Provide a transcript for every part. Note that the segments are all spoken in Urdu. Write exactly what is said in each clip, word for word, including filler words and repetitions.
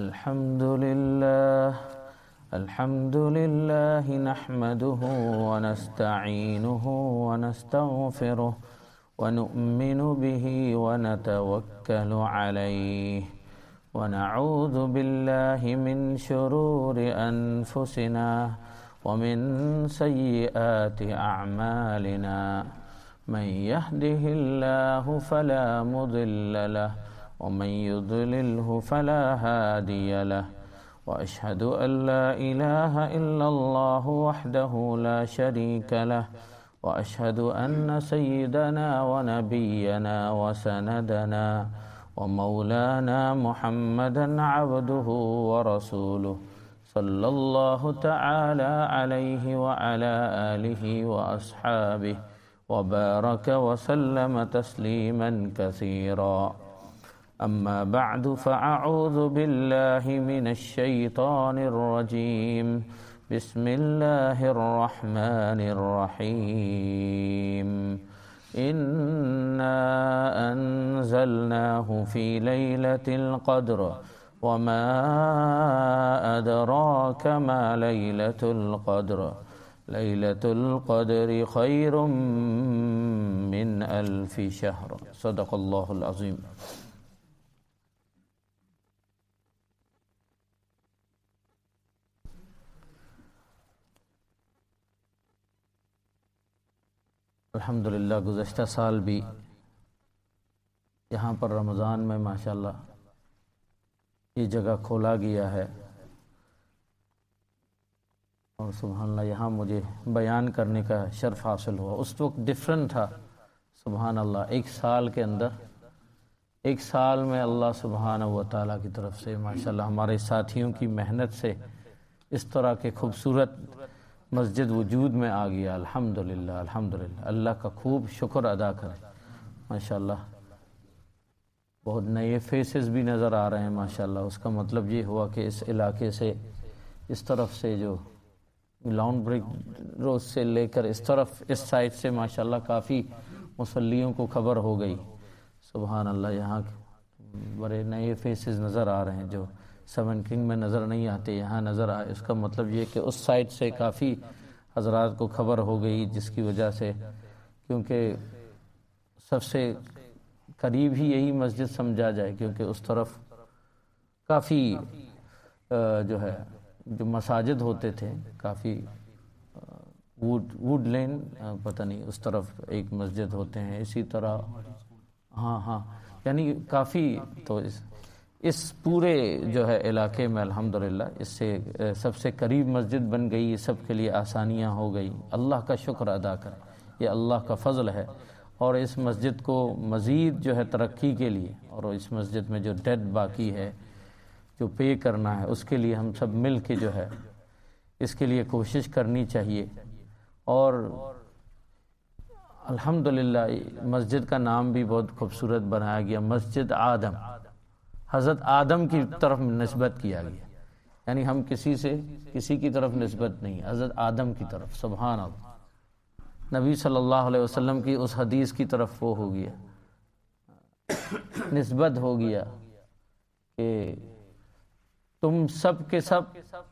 الحمد لله الحمد لله نحمده ونستعينه ونستغفره ونؤمن به ونتوكل عليه ونعوذ بالله من شرور أنفسنا ومن سيئات أعمالنا من يهده الله فلا مضل له ومن يضلله فلا هادي له وأشهد أن لا إله إلا الله وحده لا شريك له وأشهد أن سيدنا ونبينا وسندنا ومولانا محمدا عبده ورسوله صلى الله تعالى عليه وعلى آله وأصحابه وبارك وسلم تسليما كثيرا. أما بعد فأعوذ بالله من الشيطان الرجيم. بسم الله الرحمن الرحيم. إنا أنزلناه في ليلة القدر وما أدراك ما ليلة القدر ليلة القدر خير من ألف شهر. صدق الله العظيم. الحمدللہ گزشتہ سال بھی یہاں پر رمضان میں ماشاءاللہ یہ جگہ کھولا گیا ہے اور سبحان اللہ یہاں مجھے بیان کرنے کا شرف حاصل ہوا. اس وقت ڈیفرنٹ تھا سبحان اللہ. ایک سال کے اندر ایک سال میں اللہ سبحانہ و تعالیٰ کی طرف سے ماشاءاللہ ہمارے ساتھیوں کی محنت سے اس طرح کے خوبصورت مسجد وجود میں آ گیا. الحمدللہ الحمدللہ اللہ کا خوب شکر ادا کریں. ماشاءاللہ بہت نئے فیسز بھی نظر آ رہے ہیں ماشاءاللہ. اس کا مطلب یہ ہوا کہ اس علاقے سے اس طرف سے جو لان برک روڈ سے لے کر اس طرف اس سائڈ سے ماشاءاللہ کافی مصلیوں کو خبر ہو گئی. سبحان اللہ یہاں بڑے نئے فیسز نظر آ رہے ہیں جو سیون کنگ میں نظر نہیں آتے یہاں نظر آئے. اس کا مطلب یہ کہ اس سائڈ سے کافی حضرات کو خبر ہو گئی جس کی وجہ سے کیونکہ سب سے قریب ہی یہی مسجد سمجھا جائے کیونکہ اس طرف کافی جو ہے جو مساجد ہوتے تھے کافی ووڈ ووڈ لین پتہ نہیں اس طرف ایک مسجد ہوتے ہیں اسی طرح ہاں ہاں یعنی کافی تو اس اس پورے جو ہے علاقے میں الحمدللہ اس سے سب سے قریب مسجد بن گئی. سب کے لیے آسانیاں ہو گئی. اللہ کا شکر ادا کریں. یہ اللہ کا فضل ہے اور اس مسجد کو مزید جو ہے ترقی کے لیے اور اس مسجد میں جو ڈیٹ باقی ہے جو پے کرنا ہے اس کے لیے ہم سب مل کے جو ہے اس کے لیے کوشش کرنی چاہیے. اور الحمدللہ مسجد کا نام بھی بہت خوبصورت بنایا گیا. مسجد آدم حضرت آدم کی طرف نسبت کیا گیا یعنی ہم کسی سے کسی کی طرف نسبت نہیں حضرت آدم کی طرف. سبحان اللہ نبی صلی اللہ علیہ وسلم کی اس حدیث کی طرف وہ ہو گیا نسبت ہو گیا کہ تم سب کے سب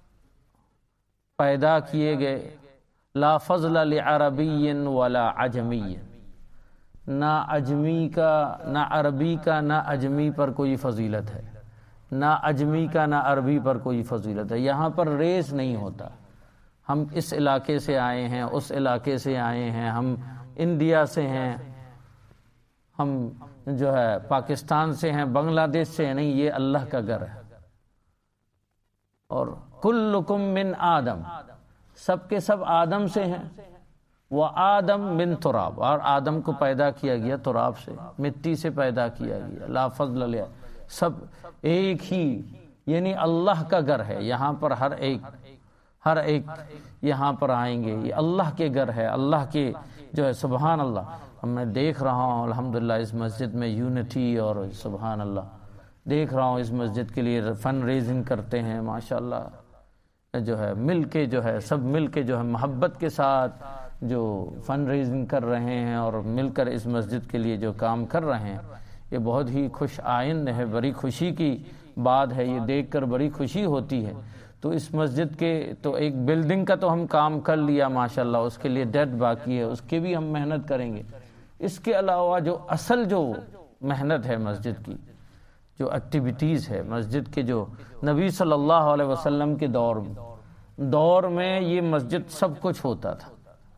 پیدا کیے گئے لا فضل لعربی ولا عجمی. نہ اجمی کا نہ عربی کا نہ اجمی پر کوئی فضیلت ہے نہ اجمی کا نہ عربی پر کوئی فضیلت ہے. یہاں پر ریس نہیں ہوتا. ہم اس علاقے سے آئے ہیں اس علاقے سے آئے ہیں ہم انڈیا سے ہیں ہم جو ہے پاکستان سے ہیں بنگلہ دیش سے ہیں. نہیں یہ اللہ کا گھر ہے. اور کلکم من آدم سب کے سب آدم سے ہیں. وہ آدم من تراب اور آدم کو پیدا کیا گیا تراب سے مٹی سے پیدا کیا گیا. لا فضل لیا سب ایک ہی یعنی اللہ کا گھر ہے. یہاں پر ہر ایک ہر ایک یہاں پر آئیں گے. یہ اللہ کے گھر ہے اللہ کے جو ہے سبحان اللہ. میں دیکھ رہا ہوں الحمدللہ اس مسجد میں یونٹی اور سبحان اللہ دیکھ رہا ہوں اس مسجد کے لیے فن ریزنگ کرتے ہیں ماشاءاللہ جو ہے مل کے جو ہے سب مل کے جو ہے محبت کے ساتھ جو فن ریزنگ کر رہے ہیں اور مل کر اس مسجد کے لیے جو کام کر رہے ہیں یہ بہت ہی خوش آئند ہے. بڑی خوشی کی بات ہے، یہ دیکھ کر بڑی خوشی ہوتی ہے۔ تو اس مسجد کے تو ایک بلڈنگ کا تو ہم کام کر لیا ماشاءاللہ، اس کے لیے ڈیٹ باقی ہے، اس کے بھی ہم محنت کریں گے۔ اس کے علاوہ جو اصل جو محنت ہے مسجد کی، جو ایکٹیویٹیز ہے مسجد کے، جو نبی صلی اللہ علیہ وسلم کے دور میں دور میں یہ مسجد سب کچھ ہوتا تھا،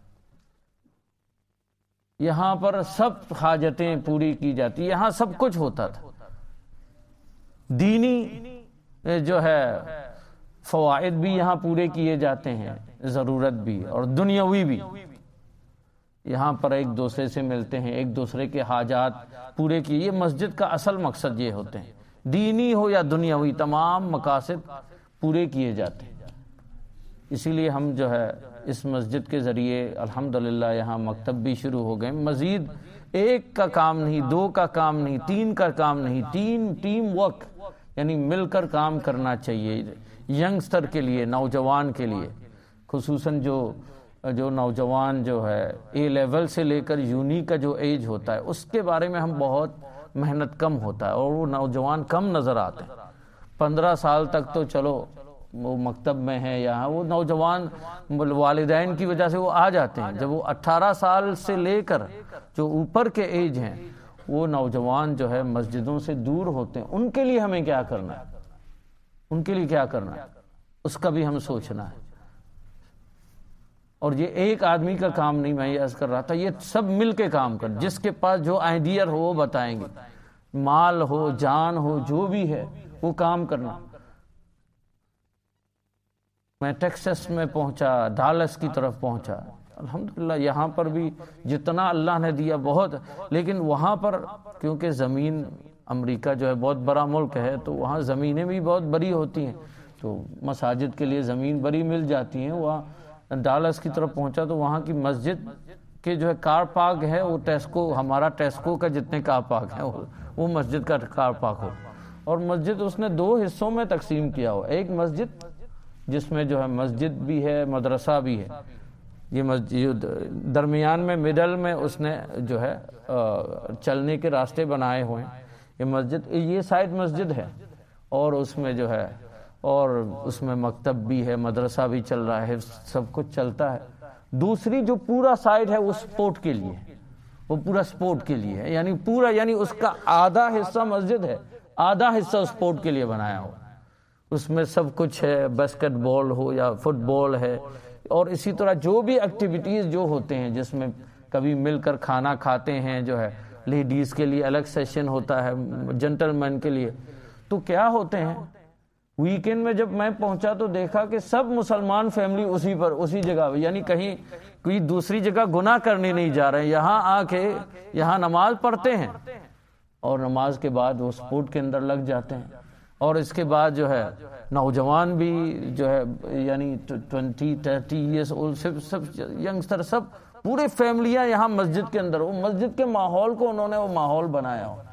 یہاں پر سب حاجتیں پوری کی جاتی، یہاں سب کچھ ہوتا تھا، دینی جو ہے فوائد بھی یہاں پورے کیے جاتے ہیں، ضرورت بھی اور دنیاوی بھی۔ یہاں پر ایک دوسرے سے ملتے ہیں، ایک دوسرے کے حاجات پورے کیے، یہ مسجد کا اصل مقصد یہ ہوتے ہیں، دینی ہو یا دنیاوی تمام مقاصد پورے کیے جاتے ہیں۔ اسی لیے ہم جو ہے اس مسجد کے ذریعے الحمدللہ یہاں مکتب بھی شروع ہو گئے۔ مزید ایک کا کام نہیں، دو کا کام نہیں، تین کا کام نہیں، تین ٹیم ورک، یعنی مل کر کام کرنا چاہیے ینگسٹر کے لیے، نوجوان کے لیے، خصوصاً جو جو نوجوان جو ہے اے لیول سے لے کر یونی کا جو ایج ہوتا ہے، اس کے بارے میں ہم بہت محنت کم ہوتا ہے اور وہ نوجوان کم نظر آتے ہیں۔ پندرہ سال تک تو چلو وہ مکتب میں ہے، یہاں وہ نوجوان والدین کی وجہ سے وہ آ جاتے ہیں، جب وہ اٹھارہ سال سے لے کر جو اوپر کے ایج ہیں وہ نوجوان جو ہے مسجدوں سے دور ہوتے ہیں، ان کے لیے ہمیں کیا کرنا ہے، ان کے لیے کیا کرنا ہے، اس کا بھی ہمیں سوچنا ہے۔ اور یہ ایک آدمی کا کام نہیں، میں یہ عرض کر رہا تھا، یہ سب مل کے کام کر، جس کے پاس جو آئیڈیا ہو وہ بتائیں گے، مال ہو جان ہو جو بھی ہے وہ کام کرنا۔ میں ٹیکسس میں پہنچا، ڈالس کی طرف پہنچا، الحمدللہ یہاں پر بھی جتنا اللہ نے دیا بہت، لیکن وہاں پر کیونکہ زمین، امریکہ جو ہے بہت بڑا ملک ہے تو وہاں زمینیں بھی بہت بڑی ہوتی ہیں، تو مساجد کے لیے زمین بڑی مل جاتی ہیں۔ وہاں ڈالس کی طرف پہنچا تو وہاں کی مسجد کے جو ہے کار پارک ہے وہ ٹیسکو، ہمارا ٹیسکو کا جتنے کار پارک ہیں وہ مسجد کا کار پارک ہو، اور مسجد اس نے دو حصوں میں تقسیم کیا ہو، ایک مسجد جس میں جو ہے مسجد بھی ہے مدرسہ بھی ہے، یہ مسجد درمیان میں مڈل میں اس نے جو ہے چلنے کے راستے بنائے ہوئے ہیں، یہ مسجد یہ سائڈ مسجد ہے، اور اس میں جو ہے اور اس میں مکتب بھی ہے، مدرسہ بھی چل رہا ہے، سب کچھ چلتا ہے۔ دوسری جو پورا سائڈ ہے وہ سپورٹ کے لیے، وہ پورا سپورٹ کے لیے ہے، یعنی پورا یعنی اس کا آدھا حصہ مسجد ہے، آدھا حصہ سپورٹ کے لیے بنایا ہوا، اس میں سب کچھ ہے، باسکٹ بال ہو یا فٹ بال ہے، اور اسی طرح جو بھی ایکٹیویٹیز جو ہوتے ہیں جس میں کبھی مل کر کھانا کھاتے ہیں، جو ہے لیڈیز کے لیے الگ سیشن ہوتا ہے، جنٹل مین کے لیے، تو کیا ہوتے ہیں ویکینڈ میں جب میں پہنچا تو دیکھا کہ سب مسلمان فیملی اسی پر اسی جگہ، یعنی کہیں کوئی دوسری جگہ گناہ کرنے نہیں جا رہے ہیں، یہاں آ کے یہاں نماز پڑھتے ہیں اور نماز کے بعد وہ سپورٹ کے اندر لگ جاتے ہیں، اور اس کے بعد جو ہے نوجوان بھی جو ہے یعنی ٹوینٹی تھرٹی ایئرس اولڈ سب سب ینگسٹر سب پورے فیملیاں یہاں مسجد کے اندر، وہ مسجد کے ماحول کو انہوں نے وہ ماحول بنایا ہو،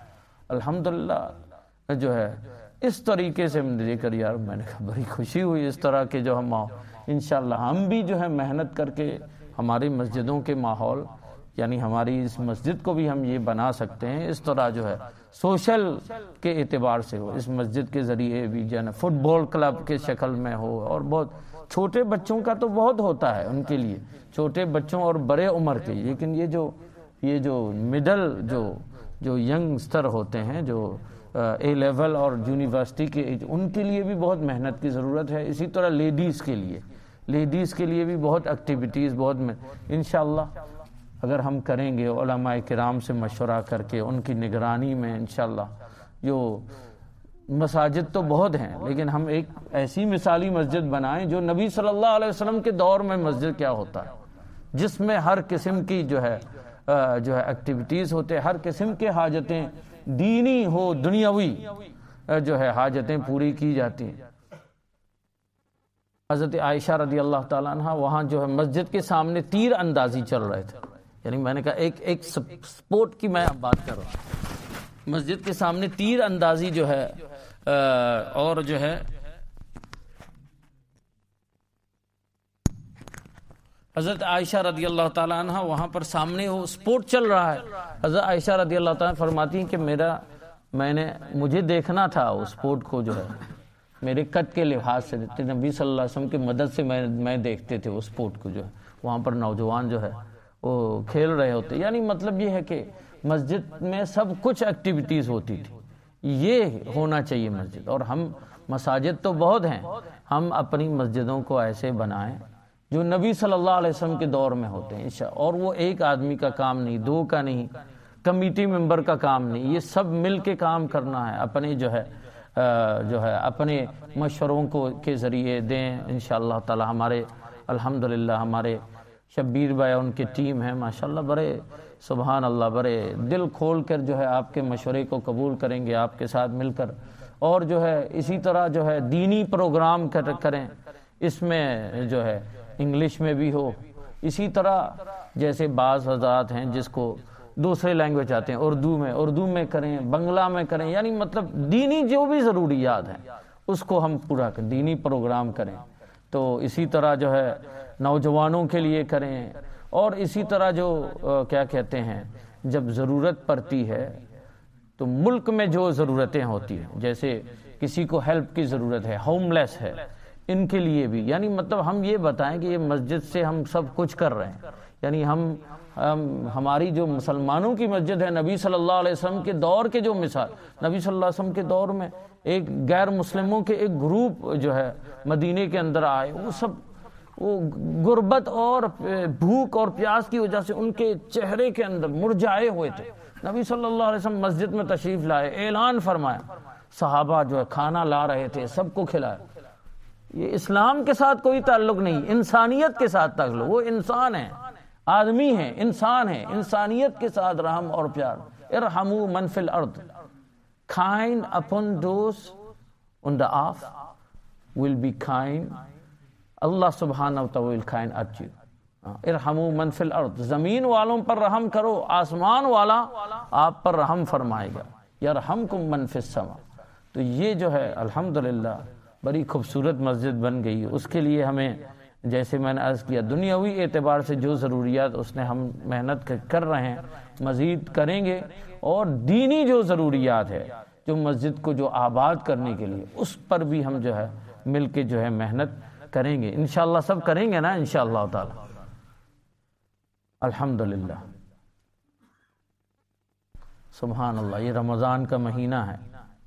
الحمدللہ جو ہے اس طریقے سے دے کر یار میں نے کہا بڑی خوشی ہوئی، اس طرح کے جو ہم انشاءاللہ ہم بھی جو ہے محنت کر کے ہماری مسجدوں کے ماحول، یعنی ہماری اس مسجد کو بھی ہم یہ بنا سکتے ہیں، اس طرح جو ہے سوشل کے اعتبار سے ہو، اس مسجد کے ذریعے بھی جو ہے نا فٹ بال کلب کے شکل میں ہو، اور بہت چھوٹے بچوں کا تو بہت ہوتا ہے ان کے لیے، چھوٹے بچوں اور بڑے عمر کے، لیکن یہ جو یہ جو مڈل جو جو ینگسٹر ہوتے ہیں، جو اے لیول اور یونیورسٹی کے، ان کے لیے بھی بہت محنت کی ضرورت ہے، اسی طرح لیڈیز کے لیے لیڈیز کے لیے بھی بہت ایکٹیویٹیز بہت انشاءاللہ اگر ہم کریں گے علماء کرام سے مشورہ کر کے ان کی نگرانی میں انشاءاللہ، جو مساجد تو بہت ہیں لیکن ہم ایک ایسی مثالی مسجد بنائیں جو نبی صلی اللہ علیہ وسلم کے دور میں مسجد کیا ہوتا ہے، جس میں ہر قسم کی جو ہے جو ہے ایکٹیویٹیز ہوتے، ہر قسم کے حاجتیں دینی ہو دنیاوی جو ہے حاجتیں پوری کی جاتی ہیں۔ حضرت عائشہ رضی اللہ تعالیٰ عنہ وہاں جو ہے مسجد کے سامنے تیر اندازی چل رہے تھے، یعنی میں نے کہا ایک ایک سپورٹ کی میں بات کر رہا ہوں، مسجد کے سامنے تیر اندازی جو ہے اور جو ہے حضرت عائشہ رضی اللہ تعالیٰ عنہ وہاں پر سامنے وہ سپورٹ چل رہا ہے، حضرت عائشہ رضی اللہ تعالیٰ فرماتی ہیں کہ میرا میں نے مجھے دیکھنا تھا اس اسپورٹ کو جو ہے میرے قد کے لحاظ سے، نبی صلی اللہ علیہ وسلم کی مدد سے میں میں دیکھتے تھے اس اسپورٹ کو جو ہے، وہاں پر نوجوان جو ہے وہ کھیل رہے ہوتے، یعنی مطلب یہ ہے کہ مسجد میں سب کچھ ایکٹیویٹیز ہوتی تھی، یہ ہونا چاہیے مسجد۔ اور ہم مساجد تو بہت ہیں، ہم اپنی مسجدوں کو ایسے بنائیں جو نبی صلی اللہ علیہ وسلم کے دور میں ہوتے ہیں، اور وہ ایک آدمی کا کام نہیں، دو کا نہیں، کمیٹی ممبر کا کام نہیں، یہ سب مل کے کام کرنا ہے، اپنے جو ہے جو ہے اپنے مشوروں کو کے ذریعے دیں انشاءاللہ تعالی۔ ہمارے الحمدللہ ہمارے شبیر بھائی ان کی ٹیم ہے ماشاءاللہ، بڑے سبحان اللہ بڑے دل کھول کر جو ہے آپ کے مشورے کو قبول کریں گے آپ کے ساتھ مل کر، اور جو ہے اسی طرح جو ہے دینی پروگرام کریں، اس میں جو ہے انگلش میں بھی ہو، اسی طرح جیسے بعض حضرات ہیں جس کو دوسرے لینگویج آتے ہیں، اردو میں اردو میں کریں، بنگلہ میں کریں، یعنی مطلب دینی جو بھی ضروریات ہیں اس کو ہم پورا کریں، دینی پروگرام کریں۔ تو اسی طرح جو ہے نوجوانوں کے لیے کریں، اور اسی طرح جو کیا کہتے ہیں جب ضرورت پڑتی ہے تو ملک میں جو ضرورتیں ہوتی ہیں، جیسے کسی کو ہیلپ کی ضرورت ہے، ہوم لیس ہے، ان کے لیے بھی، یعنی مطلب ہم یہ بتائیں کہ یہ مسجد سے ہم سب کچھ کر رہے ہیں، یعنی ہم ہم ہماری جو مسلمانوں کی مسجد ہے، نبی صلی اللہ علیہ وسلم کے دور کے جو مثال، نبی صلی اللہ علیہ وسلم کے دور میں ایک غیر مسلموں کے ایک گروپ جو ہے مدینے کے اندر آئے، وہ سب وہ غربت اور بھوک اور پیاس کی وجہ سے ان کے چہرے کے اندر مرجھائے ہوئے تھے، نبی صلی اللہ علیہ وسلم مسجد میں تشریف لائے، اعلان فرمایا، صحابہ جو ہے کھانا لا رہے تھے، سب کو کھلایا۔ یہ اسلام کے ساتھ کوئی تعلق نہیں، انسانیت کے ساتھ تعلق، وہ انسان ہے، آدمی ہے، انسان ہے، انسانیت کے ساتھ رحم اور پیار۔ ارحموا من فی الارض، kind upon those on the earth will be kind، اللہ سبحانہ وتعالی will kind at you۔ ارحموا من فی الارض، زمین والوں پر رحم کرو، آسمان والا آپ پر رحم فرمائے گا، یرحمکم من فی السماء۔ تو یہ جو ہے الحمدللہ بڑی خوبصورت مسجد بن گئی، اس کے لیے ہمیں جیسے میں نے عرض کیا دنیاوی اعتبار سے جو ضروریات اس نے ہم محنت کر رہے ہیں، مزید کریں گے، اور دینی جو ضروریات ہے جو مسجد کو جو آباد کرنے کے لیے، اس پر بھی ہم جو ہے مل کے جو ہے محنت کریں گے انشاءاللہ، سب کریں گے نا انشاءاللہ تعالی۔ الحمدللہ سبحان اللہ، یہ رمضان کا مہینہ ہے،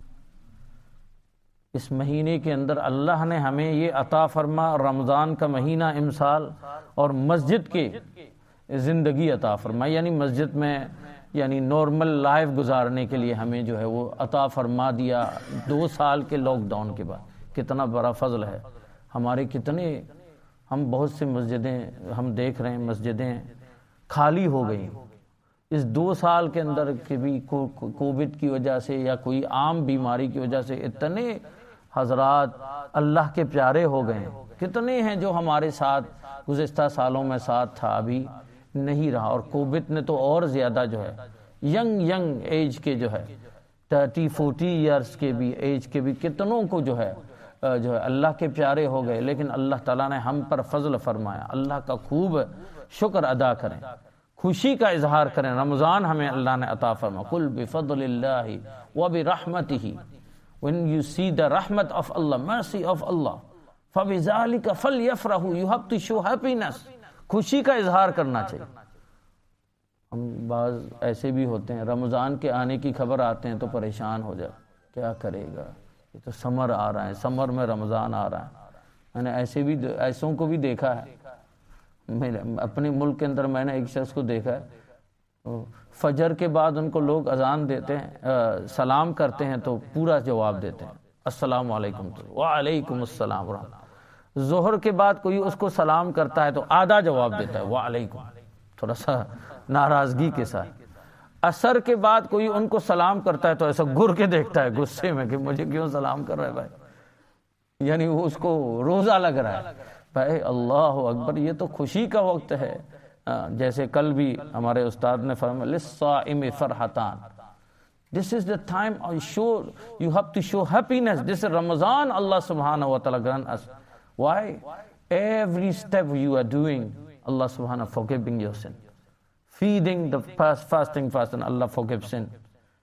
اس مہینے کے اندر اللہ نے ہمیں یہ عطا فرما، رمضان کا مہینہ امسال اور مسجد کے زندگی عطا فرما، یعنی مسجد میں یعنی نارمل لائف گزارنے کے لیے ہمیں جو ہے وہ عطا فرما دیا دو سال کے لاک ڈاؤن کے بعد۔ کتنا بڑا فضل ہے ہمارے، کتنے ہم بہت سے مسجدیں ہم دیکھ رہے ہیں مسجدیں خالی ہو گئی اس دو سال کے اندر، کہ بھی کووڈ کی وجہ سے یا کوئی عام بیماری کی وجہ سے اتنے حضرات اللہ کے پیارے ہو گئے، کتنے ہیں جو ہمارے ساتھ گزشتہ سالوں میں ساتھ تھا ابھی نہیں رہا، اور کووڈ نے تو اور زیادہ جو ہے ینگ ینگ ایج کے جو ہے تھرٹی فورٹی ایئرس کے بھی ایج کے بھی کتنوں کو جو ہے جو ہے اللہ کے پیارے ہو گئے، لیکن اللہ تعالیٰ نے ہم پر فضل فرمایا، اللہ کا خوب شکر ادا کریں، خوشی کا اظہار کریں، رمضان ہمیں اللہ نے عطا فرما۔ قل بفضل اللہ وبرحمتہ، when you see the rahmat of Allah, mercy of Allah, فَبِذَلِكَ فَلْيَفْرَحُوا، you have to show happiness، خوشی کا اظہار کرنا چاہیے۔ ہم بعض ایسے بھی ہوتے ہیں رمضان کے آنے کی خبر آتے ہیں تو پریشان ہو جائے، کیا کرے گا، یہ تو سمر آ رہا ہے، سمر میں رمضان آ رہا ہے۔ میں نے ایسے بھی ایسوں کو بھی دیکھا ہے، میں اپنے ملک کے اندر میں نے ایک شخص کو دیکھا ہے، فجر کے بعد ان کو لوگ اذان دیتے ہیں، سلام کرتے ہیں تو پورا جواب دیتے ہیں السلام علیکم، وعلیکم السلام ورحمۃ۔ ظہر کے بعد کوئی اس کو سلام کرتا ہے تو آدھا جواب دیتا ہے وعلیکم، تھوڑا سا ناراضگی کے ساتھ۔ عصر کے بعد کوئی ان کو سلام کرتا ہے تو ایسا گر کے دیکھتا ہے غصے میں کہ مجھے کیوں سلام کر رہا ہے بھائی، یعنی وہ اس کو روزہ لگ رہا ہے۔ بھائی اللہ اکبر، یہ تو خوشی کا وقت ہے، جیسے کل بھی ہمارے استاد نے فرمایا للصائم فرحتان، this is the time I show you have to show happiness، this is Ramadan Allah subhanahu wa ta'ala grant us، why every step you are doing Allah subhanahu forgiving your sin، feeding the fast, fasting fast and Allah forgives sin،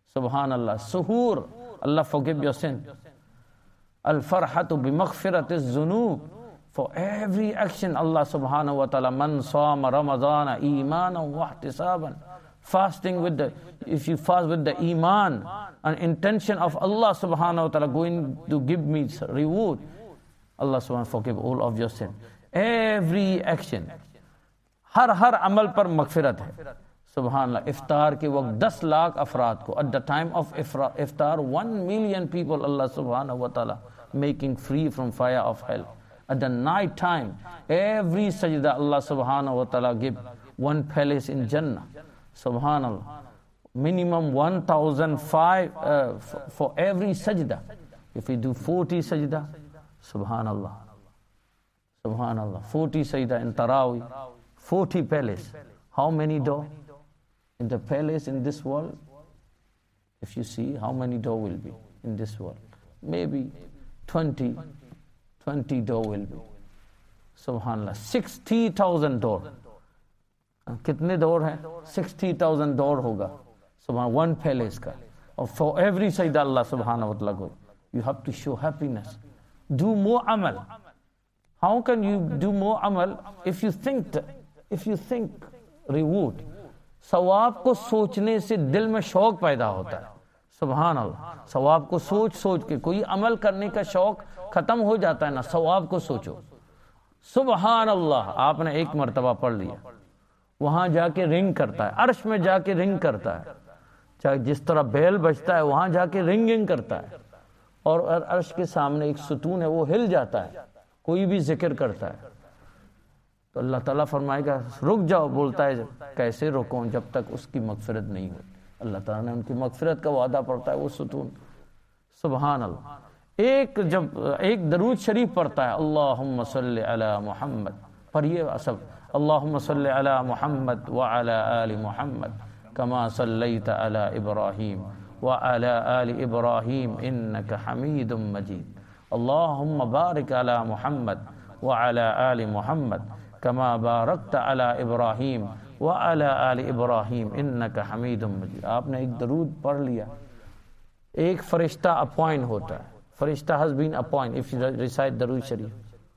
Subhanallah. Suhoor, Allah forgive your sin. Al-farhatu bimaghfirati az-zunub. For every action, Allah subhanahu wa ta'ala, man sama Ramadana imanan wa ihtisaban. Fasting with the, if you fast with the iman, an intention of Allah subhanahu wa ta'ala going to give me reward, Allah subhanahu wa ta'ala forgive all of your sin. Every action. ہر ہر عمل پر مغفرت ہے. سبحان اللہ. افطار کے وقت دس لاکھ افراد کو, at the time of افطار one million people Allah subhanahu wa ta'ala making free from fire of hell. At the night time, every sajda Allah subhanahu wa ta'ala give one palace in Jannah. Subhanallah. Minimum one thousand five uh, for, for every sajda. If we do forty sajda, subhanallah. Subhanallah. forty sajda in Tarawih, forty palace. How many door? In the palace in this world, if you see how many door will be in this world, maybe twenty, twenty door will be. Subhanallah. sixty thousand door. کتنے دور ہیں؟ sixty thousand دور ہوگا. Subhan, one palace کا. اور for every sajda Allah subhanahu wa ta'ala go. You have to show happiness. Do more amal. How can you do more amal if you think, if you think reward? ثواب کو سوچنے سے دل میں شوق پیدا ہوتا ہے. سبحان اللہ. ثواب کو سوچ سوچ کے کوئی عمل کرنے کا شوق ختم ہو جاتا ہے نا. ثواب کو سوچو. سبحان اللہ. آپ نے ایک مرتبہ پڑھ لیا, وہاں جا کے رنگ کرتا ہے, عرش میں جا کے رنگ کرتا ہے. چاہے جس طرح بیل بجتا ہے وہاں جا کے رنگنگ کرتا ہے, اور عرش کے سامنے ایک ستون ہے وہ ہل جاتا ہے, کوئی بھی ذکر کرتا ہے تو اللہ تعالیٰ فرمائے گا رک جاؤ. بولتا ہے کیسے رکوں جب تک اس کی مغفرت نہیں ہو. اللہ تعالیٰ نے ان کی مغفرت کا وعدہ پڑتا ہے وہ ستون. سبحان اللہ. ایک جب ایک درود شریف پڑھتا ہے, اللہم صلی علی محمد, پڑھیے سب, اللہم صلی علی محمد وعلی آل محمد کما صلیت علی ابراہیم وعلی آل ابراہیم انک حمید مجید. اللہم بارک علی محمد وعلی آل محمد کما بارکت علی ابراہیم وعلی آل ابراہیم انک حمید مجید. آپ نے ایک درود پڑھ لیا, ایک فرشتہ اپوائنٹ ہوتا ہے. فرشتہ has been appointed if you recite Darud Sharif.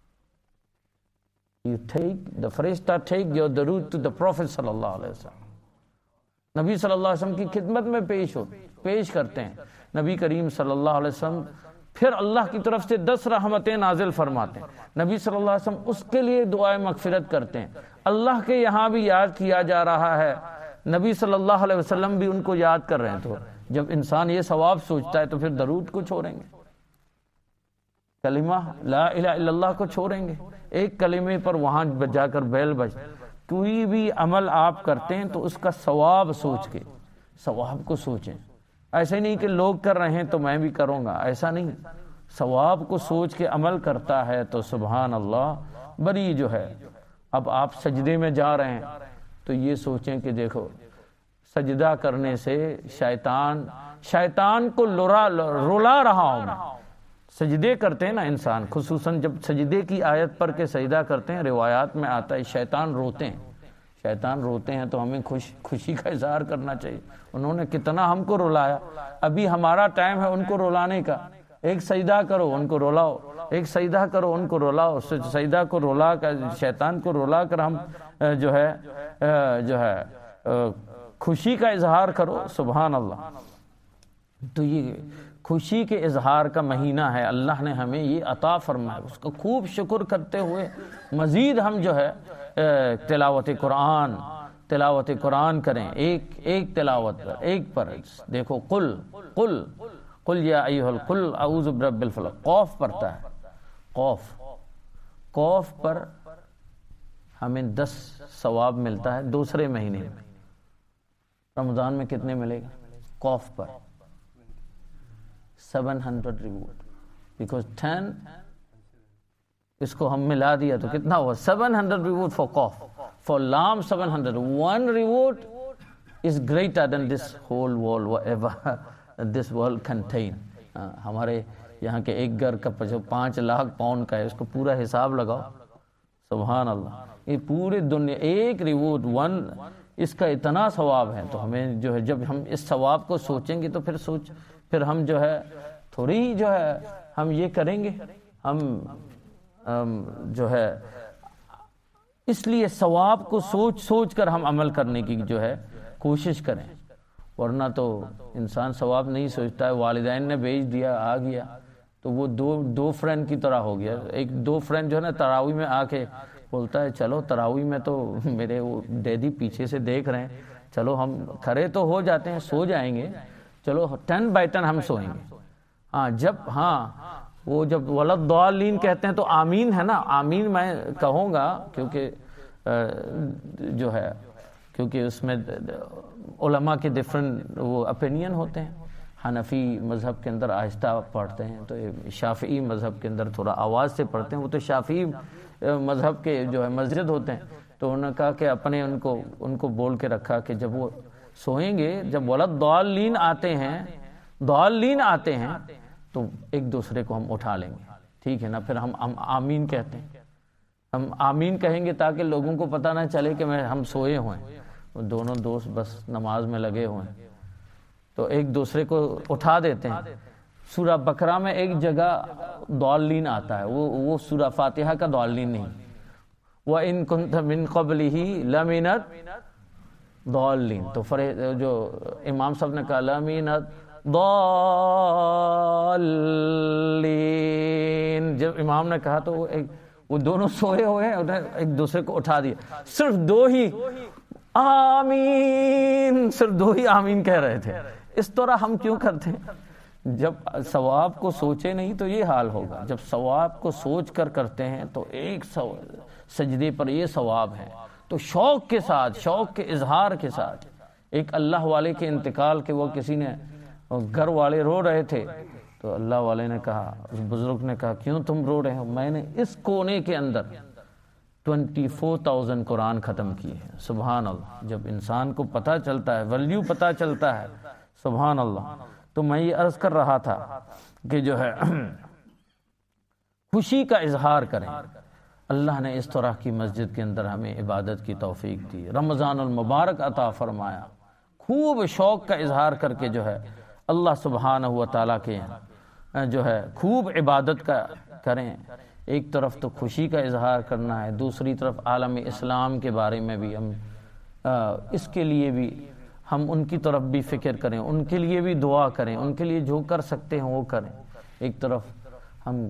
You take, the فرشتہ take your Darud to the Prophet صلی اللہ علیہ وسلم. نبی صلی اللہ علیہ وسلم کی خدمت میں پیش ہو پیش کرتے ہیں. نبی کریم صلی اللہ علیہ وسلم پھر اللہ کی طرف سے دس رحمتیں نازل فرماتے ہیں. نبی صلی اللہ علیہ وسلم اس کے لیے دعائیں مغفرت کرتے ہیں. اللہ کے یہاں بھی یاد کیا جا رہا ہے, نبی صلی اللہ علیہ وسلم بھی ان کو یاد کر رہے ہیں. تو جب انسان یہ ثواب سوچتا ہے تو پھر درود کو چھوڑیں گے, کلمہ لا الہ الا اللہ کو چھوڑیں گے. ایک کلمے پر وہاں جا کر بیل بج. کوئی بھی عمل آپ کرتے ہیں تو اس کا ثواب سوچ کے, ثواب کو سوچیں. ایسے نہیں کہ لوگ کر رہے ہیں تو میں بھی کروں گا, ایسا نہیں. ثواب کو سوچ کے عمل کرتا ہے تو سبحان اللہ بڑی جو ہے. اب آپ سجدے میں جا رہے ہیں تو یہ سوچیں کہ دیکھو سجدہ کرنے سے شیطان شیطان کو لرا رلا رہا ہوں میں. سجدے کرتے ہیں نا انسان, خصوصاً جب سجدے کی آیت پڑھ کے سجدہ کرتے ہیں, روایات میں آتا ہے شیطان روتے ہیں. شیطان روتے ہیں تو ہمیں خوش خوشی کا اظہار کرنا چاہیے. انہوں نے کتنا ہم کو رلایا, ابھی ہمارا ٹائم ہے ان کو رلانے کا. ایک سجدہ کرو ان کو رلاؤ, ایک سجدہ کرو ان کو رلاؤ. سجدہ کو رلا کر, شیطان کو رلا کر ہم جو ہے جو ہے خوشی کا اظہار کرو. سبحان اللہ. تو یہ خوشی کے اظہار کا مہینہ ہے, اللہ نے ہمیں یہ عطا فرمایا. اس کو خوب شکر کرتے ہوئے مزید ہم جو ہے تلاوت قرآن تلاوت قرآن کریں. ایک ایک تلاوت پر ایک پر دیکھو, قل قل قل یا ایھا القل اعوذ برب الفلق. قوف پڑھتا ہے, قوف قوف پر ہمیں دس ثواب ملتا ہے دوسرے مہینے میں. رمضان میں کتنے ملے گا قوف پر؟ seven hundred reward, because ten اس کو ہم ملا دیا تو کتنا ہوا؟ seven hundred reward for cough, for lam seven hundred. One reward is greater than this whole world, whatever this world contain. ہمارے یہاں کے ایک گھر کا جو پانچ لاکھ پاؤنڈ کا ہے, اس کو پورا حساب لگاؤ. سبحان اللہ. یہ پورے دنیا ایک ریوارڈ ون اس کا اتنا ثواب ہے، تو ہمیں جو ہے جب ہم اس ثواب کو سوچیں گے تو پھر سوچ پھر ہم جو ہے تھوڑی ہی جو ہے ہم یہ کریں گے، ہم جو ہے اس لیے ثواب کو سوچ سوچ کر ہم عمل کرنے کی جو ہے کوشش کریں، ورنہ تو انسان ثواب نہیں سوچتا ہے۔ والدین نے بھیج دیا، آ گیا تو وہ دو دو فرینڈ کی طرح ہو گیا۔ ایک دو فرینڈ جو ہے نا تراویح میں آ کے بولتا ہے چلو تراویح میں تو میرے وہ ڈیڈی پیچھے سے دیکھ رہے ہیں، چلو ہم کھڑے تو ہو جاتے ہیں، سو جائیں گے، چلو ٹن بائی ٹن ہم سوئیں گے۔ ہاں جب ہاں وہ جب ولضالین کہتے ہیں تو آمین ہے نا، آمین میں کہوں گا کیونکہ جو ہے کیونکہ اس میں علماء کے ڈفرینٹ وہ اپینین ہوتے ہیں۔ حنفی مذہب کے اندر آہستہ پڑھتے ہیں، تو شافعی مذہب کے اندر تھوڑا آواز سے پڑھتے ہیں، وہ تو شافعی مذہب کے جو ہے مسجد ہوتے ہیں، تو انہوں نے کہا کہ اپنے ان کو ان کو بول کے رکھا کہ جب وہ سوئیں گے، جب ولضالین آتے ہیں ضالین آتے ہیں تو ایک دوسرے کو ہم اٹھا لیں گے، ٹھیک ہے نا، پھر ہم ہم آمین کہتے ہیں، ہم آمین کہیں گے تاکہ لوگوں کو پتہ نہ چلے کہ میں ہم سوئے ہوئے ہیں، دونوں دوست بس نماز میں لگے ہوئے ہیں، تو ایک دوسرے کو اٹھا دیتے ہیں۔ سورہ بقرہ میں ایک جگہ ضالین آتا ہے، وہ وہ سورہ فاتحہ کا ضالین نہیں، وَإِن كُنْتَ مِن قَبْلِهِ لَمِنَ الضَّالِّينَ، تو جو امام صاحب نے کہا لَمِنَ الضَّالِّينَ، جب امام نے کہا تو وہ ایک وہ دونوں سوئے ہوئے ہیں، انہیں ایک دوسرے کو اٹھا دیا، صرف دو ہی آمین، صرف دو ہی آمین کہہ رہے تھے۔ اس طرح ہم کیوں کرتے ہیں؟ جب ثواب کو سوچے نہیں تو یہ حال ہوگا، جب ثواب کو سوچ کر کرتے ہیں تو ایک سجدے پر یہ ثواب ہے، تو شوق کے ساتھ، شوق کے اظہار کے ساتھ۔ ایک اللہ والے کے انتقال کے وہ کسی نے گھر والے رو رہے تھے، تو اللہ والے نے کہا، اس بزرگ نے کہا کیوں تم رو رہے ہو؟ میں نے اس کونے کے اندر ٹوینٹی فور تاؤزینڈ قرآن ختم کیے ہیں۔ سبحان اللہ، جب انسان کو پتہ چلتا ہے، ویلیو پتہ چلتا ہے، سبحان اللہ۔ تو میں یہ عرض کر رہا تھا کہ جو ہے خوشی کا اظہار کریں۔ اللہ نے اس طرح کی مسجد کے اندر ہمیں عبادت کی توفیق دی، رمضان المبارک عطا فرمایا، خوب شوق کا اظہار کر کے جو ہے اللہ سبحانہ و تعالیٰ کے جو ہے خوب عبادت کا کریں۔ ایک طرف تو خوشی کا اظہار کرنا ہے، دوسری طرف عالم اسلام کے بارے میں بھی ہم اس کے لیے بھی ہم ان کی طرف بھی فکر کریں، ان کے لیے بھی دعا کریں، ان کے لیے جو کر سکتے ہیں وہ کریں۔ ایک طرف ہم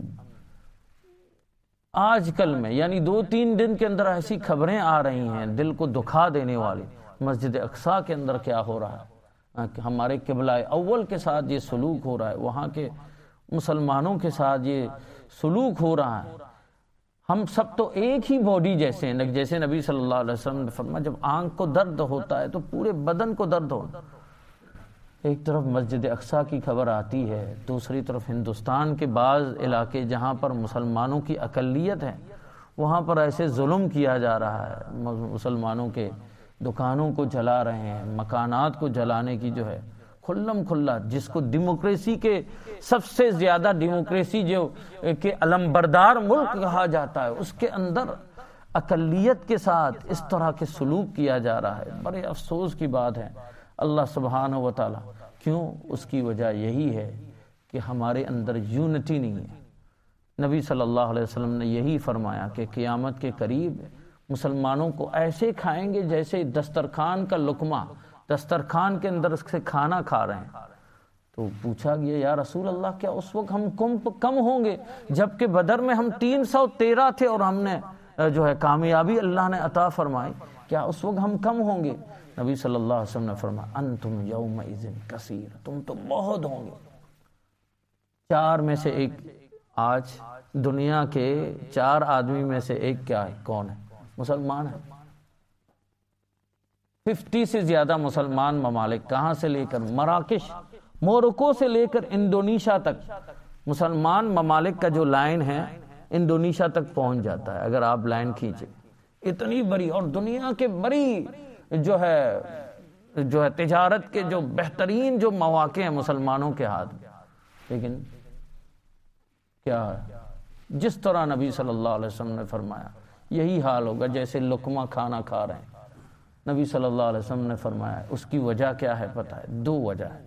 آج کل میں یعنی دو تین دن کے اندر ایسی خبریں آ رہی ہیں دل کو دکھا دینے والی، مسجد اقصیٰ کے اندر کیا ہو رہا ہے، ہمارے قبلہ اول کے ساتھ یہ سلوک ہو رہا ہے، وہاں کے مسلمانوں کے ساتھ یہ سلوک ہو رہا ہے۔ ہم سب تو ایک ہی باڈی جیسے ہیں، جیسے نبی صلی اللہ علیہ وسلم نے فرمایا جب آنکھ کو درد ہوتا ہے تو پورے بدن کو درد ہوتا ہے۔ ایک طرف مسجد اقصیٰ کی خبر آتی ہے، دوسری طرف ہندوستان کے بعض علاقے جہاں پر مسلمانوں کی اقلیت ہے وہاں پر ایسے ظلم کیا جا رہا ہے، مسلمانوں کے دکانوں کو جلا رہے ہیں، مکانات کو جلانے کی جو ہے کھلم کھلا، جس کو ڈیموکریسی کے سب سے زیادہ ڈیموکریسی جو کہ علمبردار ملک کہا جاتا ہے، اس کے اندر اقلیت کے ساتھ اس طرح کے سلوک کیا جا رہا ہے۔ بڑے افسوس کی بات ہے۔ اللہ سبحانہ و تعالیٰ کیوں؟ اس کی وجہ یہی ہے کہ ہمارے اندر یونٹی نہیں ہے۔ نبی صلی اللہ علیہ وسلم نے یہی فرمایا کہ قیامت کے قریب مسلمانوں کو ایسے کھائیں گے جیسے دسترخوان کا لقمہ دسترخوان کے اندر سے کھانا کھا رہے ہیں۔ تو پوچھا گیا یا رسول اللہ کیا اس وقت ہم کم کم ہوں گے؟ جبکہ بدر میں ہم تین سو تیرہ تھے اور ہم نے جو ہے کامیابی اللہ نے عطا فرمائی، کیا اس وقت ہم کم ہوں گے؟ نبی صلی اللہ علیہ وسلم نے فرمایا انتم یومئذ کثیر، تم تو بہت ہوں گے۔ چار میں سے ایک، آج دنیا کے چار آدمی میں سے ایک کیا ہے؟ کون ہے؟ مسلمان ہے۔ ففٹی سے زیادہ مسلمان ممالک، کہاں سے لے کر مراکش، موروکو سے لے کر انڈونیشیا تک مسلمان ممالک کا جو لائن ہے انڈونیشیا تک پہنچ جاتا ہے اگر آپ لائن کھینچیں، اتنی بڑی، اور دنیا کے بڑی جو ہے جو ہے تجارت کے جو بہترین جو مواقع ہیں مسلمانوں کے ہاتھ میں۔ لیکن کیا ہے؟ جس طرح نبی صلی اللہ علیہ وسلم نے فرمایا یہی حال ہوگا جیسے لقمہ کھانا کھا رہے ہیں۔ نبی صلی اللہ علیہ وسلم نے فرمایا اس کی وجہ کیا ہے پتہ ہے؟ دو وجہ ہے۔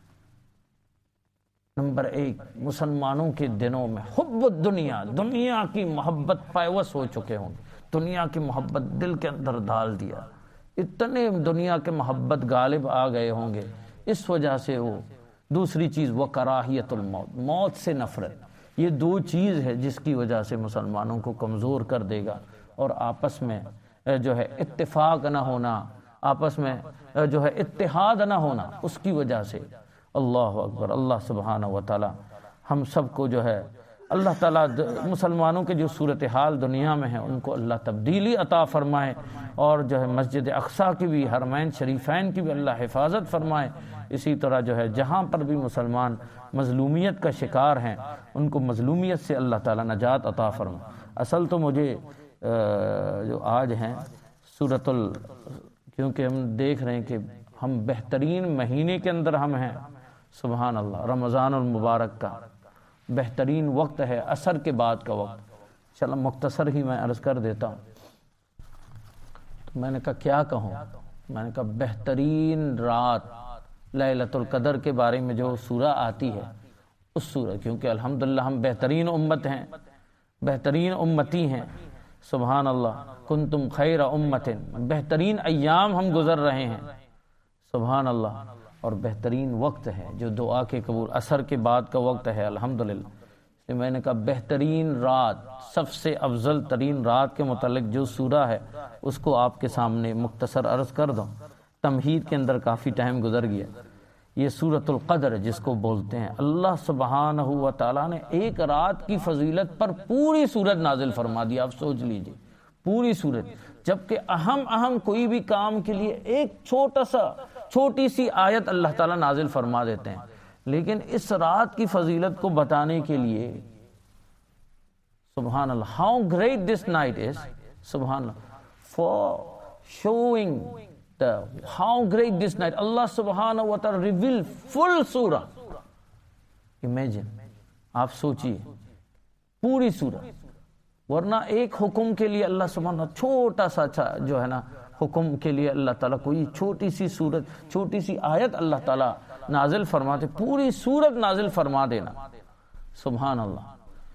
نمبر ایک، مسلمانوں کے دنوں میں حب الدنیا، دنیا کی محبت پیوس ہو چکے ہوں گے، دنیا کی محبت دل کے اندر ڈال دیا، اتنے دنیا کے محبت غالب آ گئے ہوں گے، اس وجہ سے وہ۔ دوسری چیز وہ کراہیت الموت، موت سے نفرت، یہ دو چیز ہے جس کی وجہ سے مسلمانوں کو کمزور کر دے گا، اور آپس میں جو ہے اتفاق نہ ہونا، آپس میں جو ہے اتحاد نہ ہونا، اس کی وجہ سے۔ اللہ اکبر، اللہ سبحانہ و تعالی ہم سب کو جو ہے اللہ تعالیٰ مسلمانوں کے جو صورتحال دنیا میں ہیں ان کو اللہ تبدیلی عطا فرمائے، اور جو ہے مسجد اقصیٰ کی بھی، حرمین شریفین کی بھی اللہ حفاظت فرمائے۔ اسی طرح جو ہے جہاں پر بھی مسلمان مظلومیت کا شکار ہیں ان کو مظلومیت سے اللہ تعالیٰ نجات عطا فرمائے۔ اصل تو مجھے جو آج ہیں سورۃ ال کیونکہ ہم دیکھ رہے ہیں کہ ہم بہترین مہینے کے اندر ہم ہیں، سبحان اللہ، رمضان المبارک کا بہترین وقت ہے، عصر کے بعد کا وقت۔ چلو مختصر ہی میں عرض کر دیتا ہوں۔ تو میں نے کہا کیا کہوں، میں نے کہا بہترین رات لیلۃ القدر کے بارے میں جو سورہ آتی ہے اس سورہ، کیونکہ الحمدللہ ہم بہترین امت ہیں، بہترین امتی ہیں، سبحان اللہ، کنتم خیر امت، بہترین ایام ہم گزر رہے ہیں، سبحان اللہ، اور بہترین وقت ہے جو دعا کے قبول، عصر کے بعد کا وقت ہے الحمدللہ۔ اس لیے میں نے کہا بہترین رات، سب سے افضل ترین رات کے متعلق جو سورہ ہے اس کو آپ کے سامنے مختصر عرض کر دوں، تمہید کے اندر کافی ٹائم گزر گیا۔ یہ سورۃ القدر جس کو بولتے ہیں، اللہ سبحانہ و تعالیٰ نے ایک رات کی فضیلت پر پوری سورت نازل فرما دی۔ آپ سوچ لیجئے، پوری سورت، جبکہ اہم اہم کوئی بھی کام کے لیے ایک چھوٹا سا چھوٹی سی آیت اللہ تعالیٰ نازل فرما دیتے ہیں، لیکن اس رات کی فضیلت کو بتانے کے لیے، سبحان اللہ، how great this night is، سبحان اللہ، for showing the how great this night، اللہ سبحانہ و تعالیٰ reveal full سورہ۔ imagine، آپ سوچئے پوری سورہ، ورنہ ایک حکم کے لیے اللہ سبحانہ چھوٹا سا جو ہے نا حکم کے لیے اللہ تعالیٰ کوئی چھوٹی سی سورت، چھوٹی سی آیت اللہ تعالیٰ نازل فرماتے، پوری سورت نازل فرما دینا، سبحان اللہ۔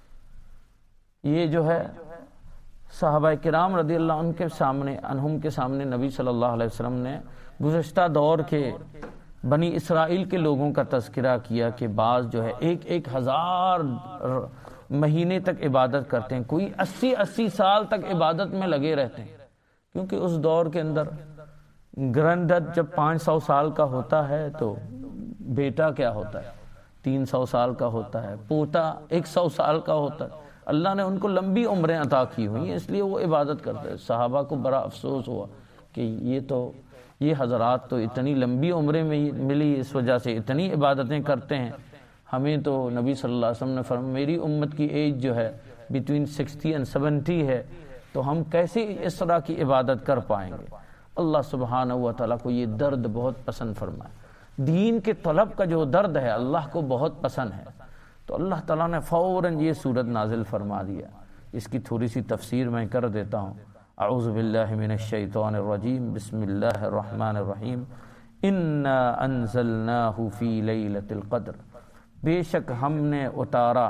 یہ جو ہے صحابہ کرام رضی اللہ عنہ کے سامنے عنہم کے سامنے نبی صلی اللہ علیہ وسلم نے گزشتہ دور کے بنی اسرائیل کے لوگوں کا تذکرہ کیا کہ بعض جو ہے ایک ایک ہزار مہینے تک عبادت کرتے ہیں، کوئی اسی اسی سال تک عبادت میں لگے رہتے ہیں، کیونکہ اس دور کے اندر گرینڈڈ جب پانچ سو سال کا ہوتا ہے تو بیٹا کیا ہوتا ہے تین سو سال کا ہوتا ہے، پوتا ایک سو سال کا ہوتا ہے۔ اللہ نے ان کو لمبی عمریں عطا کی ہوئی ہیں، اس لیے وہ عبادت کرتے ہیں۔ صحابہ کو بڑا افسوس ہوا کہ یہ تو یہ حضرات تو اتنی لمبی عمریں میں ملی، اس وجہ سے اتنی عبادتیں کرتے ہیں، ہمیں تو نبی صلی اللہ علیہ وسلم نے فرمایا میری امت کی ایج جو ہے بٹوین سکسٹی اینڈ سیونٹی ہے، تو ہم کیسے اس طرح کی عبادت کر پائیں گے؟ اللہ سبحانہ و تعالیٰ کو یہ درد بہت پسند فرمایا، دین کے طلب کا جو درد ہے اللہ کو بہت پسند ہے، تو اللہ تعالیٰ نے فوراً یہ سورت نازل فرما دیا۔ اس کی تھوڑی سی تفسیر میں کر دیتا ہوں۔ اعوذ باللہ من الشیطان الرجیم، بسم اللہ الرحمن الرحیم، انا انزلناہ فی لیلۃ القدر، بے شک ہم نے اتارا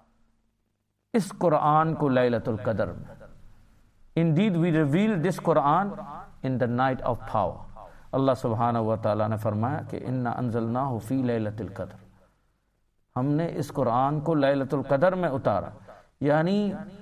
اس قرآن کو لیلۃ القدر میں۔ Indeed we revealed this Quran in the night of power۔ اللہ سبحانہ و تعالیٰ نے فرمایا کہ انا انزلناہ فی لیلۃ القدر، ہم نے اس قرآن کو لیلۃ القدر میں اتارا، یعنی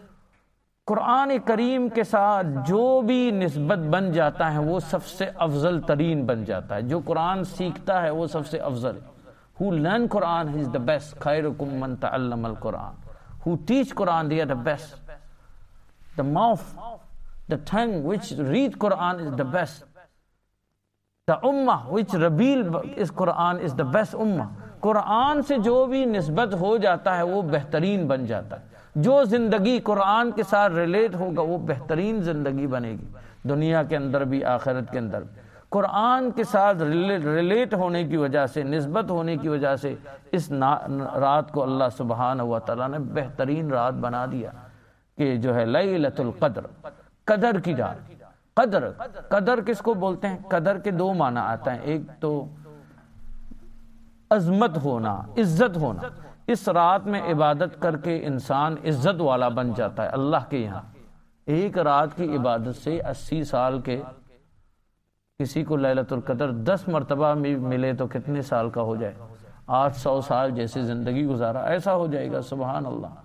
قرآن کریم کے ساتھ جو بھی نسبت بن جاتا ہے وہ سب سے افضل ترین بن جاتا ہے۔ جو قرآن سیکھتا ہے وہ سب سے افضل۔ Who learn Quran is the best۔ خیرکم من تعلم القرآن۔ Who teach Quran they are the best۔ The mouth, the tongue which read Quran is the best۔ The ummah which reveal is Quran is the best ummah۔ قرآن سے جو بھی نسبت ہو جاتا ہے وہ بہترین بن جاتا ہے۔ جو زندگی قرآن کے ساتھ ریلیٹ ہوگا وہ بہترین زندگی بنے گی، دنیا کے اندر بھی آخرت کے اندر بھی۔ قرآن کے ساتھ ریلیٹ ہونے کی وجہ سے، نسبت ہونے کی وجہ سے اس رات کو اللہ سبحانہ و تعالیٰ نے بہترین رات بنا دیا کہ جو ہے لیلۃ القدر، قدر کی رات۔ قدر قدر کس کو بولتے ہیں؟ قدر کے دو معنی آتا ہیں، ایک تو عظمت ہونا، عزت ہونا، اس رات میں عبادت کر کے انسان عزت والا بن جاتا ہے اللہ کے یہاں۔ ایک رات کی عبادت سے اسی سال کے کسی کو لیلۃ القدر دس مرتبہ ملے تو کتنے سال کا ہو جائے؟ آٹھ سو سال جیسے زندگی گزارا ایسا ہو جائے گا، سبحان اللہ۔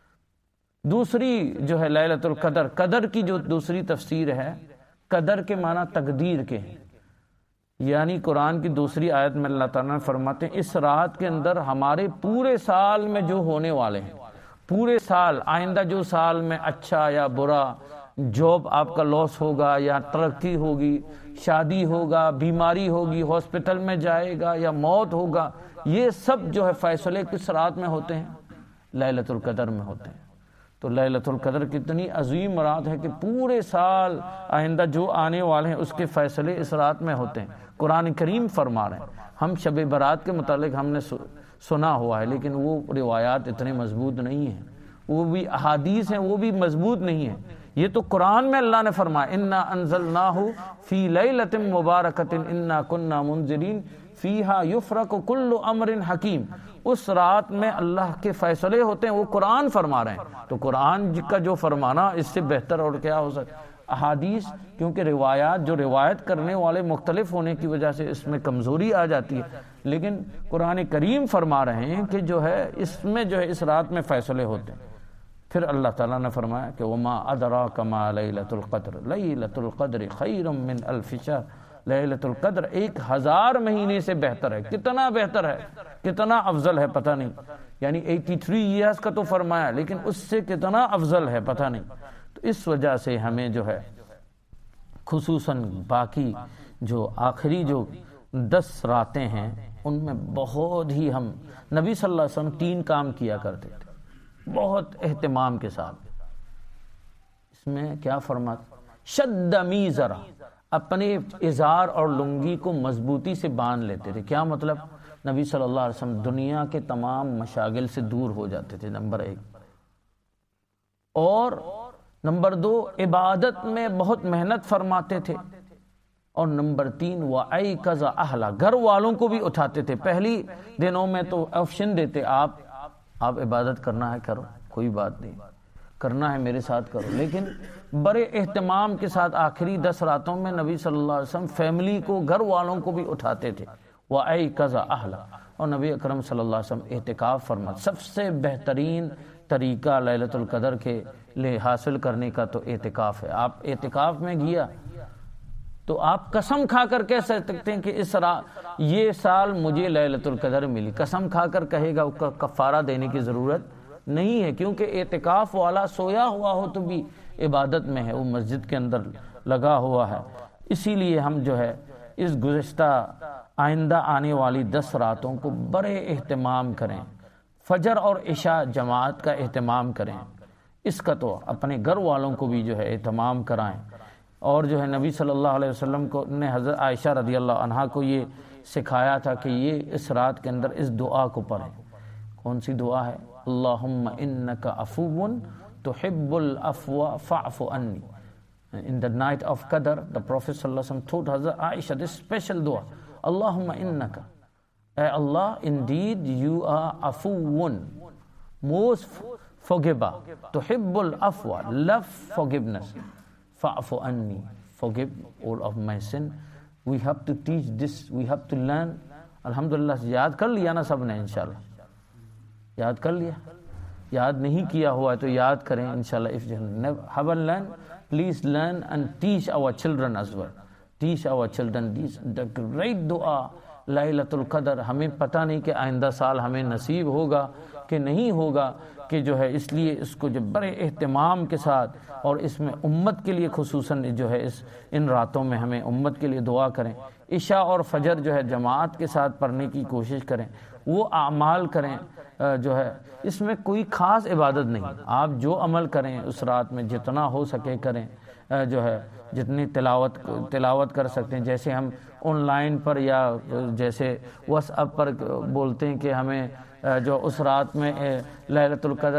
دوسری جو ہے لیلۃ القدر، قدر کی جو دوسری تفسیر ہے، قدر کے معنی تقدیر کے ہیں، یعنی قرآن کی دوسری آیت میں اللہ تعالیٰ نے فرماتے ہیں اس رات کے اندر ہمارے پورے سال میں جو ہونے والے ہیں، پورے سال آئندہ جو سال میں اچھا یا برا، جاب آپ کا لاس ہوگا یا ترقی ہوگی، شادی ہوگا، بیماری ہوگی، ہاسپٹل میں جائے گا یا موت ہوگا، یہ سب جو ہے فیصلے کس رات میں ہوتے ہیں؟ لیلۃ القدر میں ہوتے ہیں۔ تو لیلۃ القدر کتنی عظیم رات ہے کہ پورے سال آئندہ جو آنے والے ہیں اس کے فیصلے اس رات میں ہوتے ہیں۔ قرآن کریم فرما رہے ہیں، ہم شب برات کے متعلق ہم نے سنا ہوا ہے لیکن وہ روایات اتنے مضبوط نہیں ہیں، وہ بھی احادیث ہیں وہ بھی مضبوط نہیں ہیں۔ یہ تو قرآن میں اللہ نے فرمایا انا انزلناہ فی لیلۃ مبارکۃ انا کنا منذرین فیہا یفرق کل امر حکیم، اس رات میں اللہ کے فیصلے ہوتے ہیں، وہ قرآن فرما رہے ہیں۔ تو قرآن کا جو فرمانا اس سے بہتر اور کیا ہو سکتا؟ احادیث، کیونکہ روایات جو روایت کرنے والے مختلف ہونے کی وجہ سے اس میں کمزوری آ جاتی ہے، لیکن قرآن کریم فرما رہے ہیں کہ جو ہے اس میں جو ہے اس رات میں فیصلے ہوتے ہیں۔ پھر اللہ تعالیٰ نے فرمایا کہ وما ادراک ما لیلۃ القدر لیلۃ القدر خیر من الف شہر، لیلۃ القدر ایک ہزار مہینے سے بہتر ہے۔ کتنا بہتر ہے، کتنا افضل ہے پتہ نہیں، یعنی ایٹی تھری ایئرز کا تو فرمایا لیکن اس سے کتنا افضل ہے پتہ نہیں۔ تو اس وجہ سے ہمیں جو ہے خصوصاً باقی جو آخری جو دس راتیں ہیں ان میں بہت ہی ہم نبی صلی اللہ علیہ وسلم تین کام کیا کرتے تھے بہت اہتمام کے ساتھ۔ اس میں کیا فرماتا؟ شد میزرا، اپنے ازار اور لنگی کو مضبوطی سے باندھ لیتے تھے۔ کیا مطلب؟ نبی صلی اللہ علیہ وسلم دنیا کے تمام مشاغل سے دور ہو جاتے تھے، نمبر ایک، اور نمبر دو عبادت میں بہت محنت فرماتے تھے، اور نمبر تین وَأَيْقَظَ أَهْلَهُ، گھر والوں کو بھی اٹھاتے تھے۔ پہلی دنوں میں تو آپشن دیتے، آپ آپ عبادت کرنا ہے کرو، کوئی بات نہیں، کرنا ہے میرے ساتھ کرو، لیکن بڑے اہتمام کے ساتھ آخری دس راتوں میں نبی صلی اللہ علیہ وسلم فیملی کو، گھر والوں کو بھی اٹھاتے تھے۔ وَأَيْقَظَ أَهْلَهُ، اور نبی اکرم صلی اللہ علیہ وسلم اعتکاف فرماتے۔ سب سے بہترین طریقہ لیلۃ القدر کے لئے حاصل کرنے کا تو اعتکاف ہے۔ آپ اعتکاف میں گیا تو آپ قسم کھا کر کہہ سکتے ہیں کہ اس رات یہ سال مجھے لیلۃ القدر ملی، قسم کھا کر کہے گا، کفارہ دینے کی ضرورت نہیں ہے، کیونکہ اعتکاف والا سویا ہوا ہو تو بھی عبادت میں ہے، وہ مسجد کے اندر لگا ہوا ہے۔ اسی لیے ہم جو ہے اس گزشتہ آئندہ آنے والی دس راتوں کو بڑے اہتمام کریں، فجر اور عشاء جماعت کا اہتمام کریں، اس کا تو اپنے گھر والوں کو بھی جو ہے اہتمام کرائیں۔ اور جو ہے نبی صلی اللہ علیہ وسلم کو نے حضرت عائشہ رضی اللہ عنہا کو یہ سکھایا تھا کہ یہ اس رات کے اندر اس دعا کو پڑھیں۔ کون سی دعا ہے؟ اللہم انک عفو تحب العفو فاعف عنی۔ In the night of Qadr, the Prophet صلی اللہ علیہ وسلم told Hazrat Aisha this special dua, Allahumma innaka, a Allah indeed you are عفو، most forgiver، تحب العفو، love forgiveness، فاعف عنی، forgive all of my sin۔ We have to teach this, we have to learn۔ الحمدللہ یاد کر لیا نا سب نے؟ انشاءاللہ یاد کر لیا، یاد نہیں کیا ہوا ہے تو یاد کریں انشاءاللہ۔ if you haven't learned, please learn and teach our children as well، teach our children this the great dua لیلۃ القدر۔ ہمیں پتہ نہیں کہ آئندہ سال ہمیں نصیب ہوگا کہ نہیں ہوگا، کہ جو ہے اس لیے اس کو جو بڑے اہتمام کے ساتھ، اور اس میں امت کے لیے خصوصاً جو ہے اس ان راتوں میں ہمیں امت کے لیے دعا کریں۔ عشاء اور فجر جو ہے جماعت کے ساتھ پڑھنے کی کوشش کریں، وہ اعمال کریں، جو ہے اس میں کوئی خاص عبادت نہیں، آپ جو عمل کریں اس رات میں جتنا ہو سکے کریں، جو ہے جتنی تلاوت تلاوت کر سکتے ہیں، جیسے ہم آن لائن پر یا جیسے واٹس ایپ پر بولتے ہیں کہ ہمیں جو اس رات میں لیلۃ القدر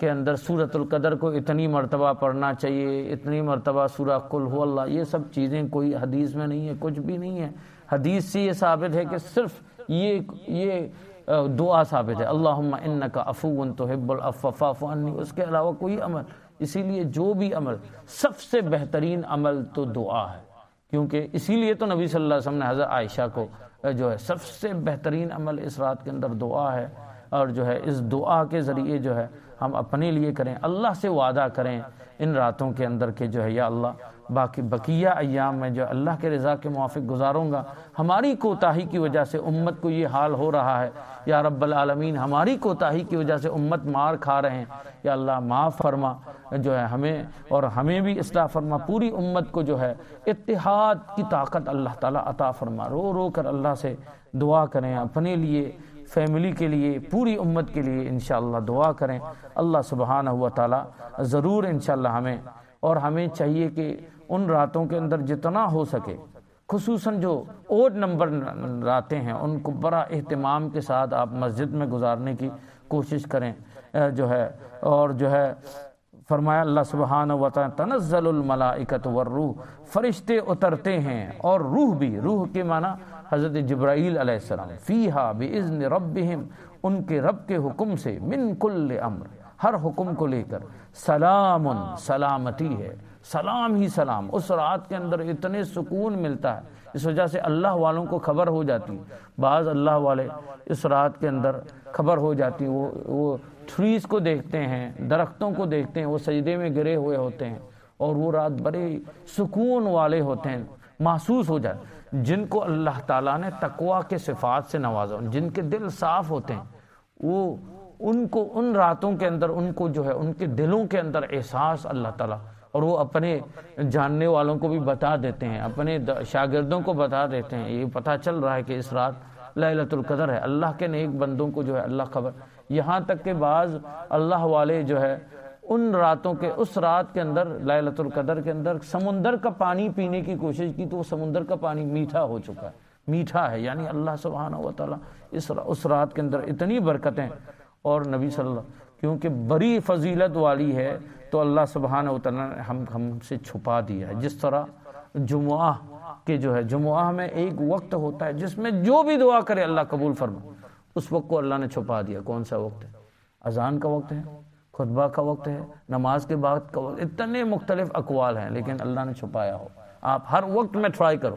کے اندر سورۃ القدر کو اتنی مرتبہ پڑھنا چاہیے، اتنی مرتبہ سورہ قل هو اللہ، یہ سب چیزیں کوئی حدیث میں نہیں ہے، کچھ بھی نہیں ہے۔ حدیث سے یہ ثابت ہے کہ صرف یہ یہ دعا ثابت ہے، اللہم انک عفو تحب العفو فاعف عنی، اس کے علاوہ کوئی عمل۔ اسی لیے جو بھی عمل، سب سے بہترین عمل تو دعا ہے، کیونکہ اسی لیے تو نبی صلی اللہ علیہ وسلم نے حضرت عائشہ کو جو ہے سب سے بہترین عمل اس رات کے اندر دعا ہے، اور جو ہے اس دعا کے ذریعے جو ہے ہم اپنے لیے کریں، اللہ سے وعدہ کریں ان راتوں کے اندر کہ جو ہے یا اللہ باقی بقیہ ایام میں جو اللہ کے رضا کے موافق گزاروں گا، ہماری کوتاہی کی وجہ سے امت کو یہ حال ہو رہا ہے یا رب العالمین، ہماری کوتاہی کی وجہ سے امت مار کھا رہے ہیں، یا اللہ معاف فرما جو ہے ہمیں، اور ہمیں بھی اصلاح فرما، پوری امت کو جو ہے اتحاد کی طاقت اللہ تعالیٰ عطا فرما۔ رو رو کر اللہ سے دعا کریں، اپنے لیے، فیملی کے لیے، پوری امت کے لیے انشاءاللہ دعا کریں۔ اللہ سبحانہ و تعالیٰ ضرور انشاءاللہ ہمیں، اور ہمیں چاہیے کہ ان راتوں کے اندر جتنا ہو سکے، خصوصاً جو اوڈ نمبر راتیں ہیں ان کو بڑا اہتمام کے ساتھ آپ مسجد میں گزارنے کی کوشش کریں جو ہے، اور جو ہے فرمایا اللہ سبحانہ و تعالیٰ تنزل الملائکۃ والروح، فرشتے اترتے ہیں اور روح بھی، روح کے معنی حضرت جبرائیل علیہ السلام، فیہا باذن ربہم، ان کے رب کے حکم سے، من کل امر، ہر حکم کو لے کر، سلام، سلامتی ہے، سلام ہی سلام۔ اس رات کے اندر اتنے سکون ملتا ہے، اس وجہ سے اللہ والوں کو خبر ہو جاتی، بعض اللہ والے اس رات کے اندر خبر ہو جاتی، وہ وہ ٹریز کو دیکھتے ہیں، درختوں کو دیکھتے ہیں، وہ سجدے میں گرے ہوئے ہوتے ہیں، اور وہ رات بڑے سکون والے ہوتے ہیں، محسوس ہو جاتے۔ جن کو اللہ تعالیٰ نے تقوی کے صفات سے نوازا، جن کے دل صاف ہوتے ہیں، وہ ان کو ان راتوں کے اندر ان کو جو ہے ان کے دلوں کے اندر احساس اللہ تعالیٰ، اور وہ اپنے جاننے والوں کو بھی بتا دیتے ہیں، اپنے شاگردوں کو بتا دیتے ہیں، یہ پتہ چل رہا ہے کہ اس رات لیلۃ القدر ہے۔ اللہ کے نیک بندوں کو جو ہے اللہ خبر، یہاں تک کہ بعض اللہ والے جو ہے ان راتوں کے، اس رات کے اندر لیلۃ القدر کے اندر سمندر کا پانی پینے کی کوشش کی تو وہ سمندر کا پانی میٹھا ہو چکا ہے، میٹھا ہے، یعنی اللہ سبحانہ و تعالیٰ اس اس رات کے اندر اتنی برکتیں، اور نبی صلی اللہ علیہ وسلم کیونکہ بڑی فضیلت والی ہے تو اللہ سبحانہ و تعالیٰ نے ہم ہم سے چھپا دیا ہے۔ جس طرح جمعہ کے جو ہے جمعہ میں ایک وقت ہوتا ہے جس میں جو بھی دعا کرے اللہ قبول فرما، اس وقت کو اللہ نے چھپا دیا۔ کون سا وقت ہے؟ اذان کا وقت ہے، خطبہ کا وقت ہے، نماز کے بعد کا وقت، اتنے مختلف اقوال ہیں لیکن اللہ نے چھپایا ہو۔ آپ ہر وقت میں ٹرائی کرو،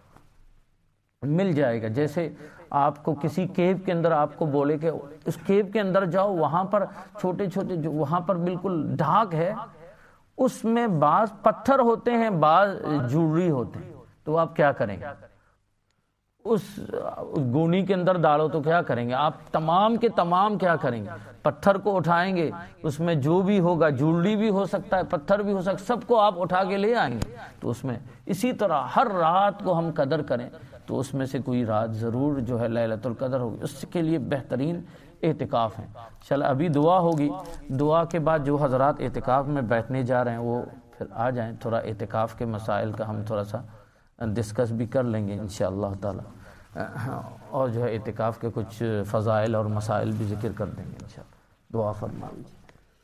مل جائے گا۔ جیسے آپ کو کسی کیو کے اندر آپ کو بولے کہ اس کیو کے اندر جاؤ، وہاں پر چھوٹے چھوٹے جو وہاں پر بالکل ڈھاک ہے، اس میں بعض پتھر ہوتے ہیں، بعض جوڑری ہوتے ہیں، تو آپ کیا کریں گے؟ اس گونی کے اندر ڈالو تو کیا کریں گے آپ؟ تمام کے تمام کیا کریں گے؟ پتھر کو اٹھائیں گے، اس میں جو بھی ہوگا، جوڑی بھی ہو سکتا ہے، پتھر بھی ہو سکتا ہے، سب کو آپ اٹھا کے لے آئیں گے۔ تو اس میں اسی طرح ہر رات کو ہم قدر کریں تو اس میں سے کوئی رات ضرور جو ہے لیلۃ القدر ہوگی، اس کے لیے بہترین اعتکاف ہیں۔ چل ابھی دعا ہوگی، دعا کے بعد جو حضرات اعتکاف میں بیٹھنے جا رہے ہیں وہ پھر آ جائیں، تھوڑا اعتکاف کے مسائل کا ہم تھوڑا سا ڈسکس بھی کر لیں گے انشاءاللہ تعالی، اور جو ہے اعتکاف کے کچھ فضائل اور مسائل بھی ذکر کر دیں گے انشاءاللہ۔ دعا فرما لیجیے۔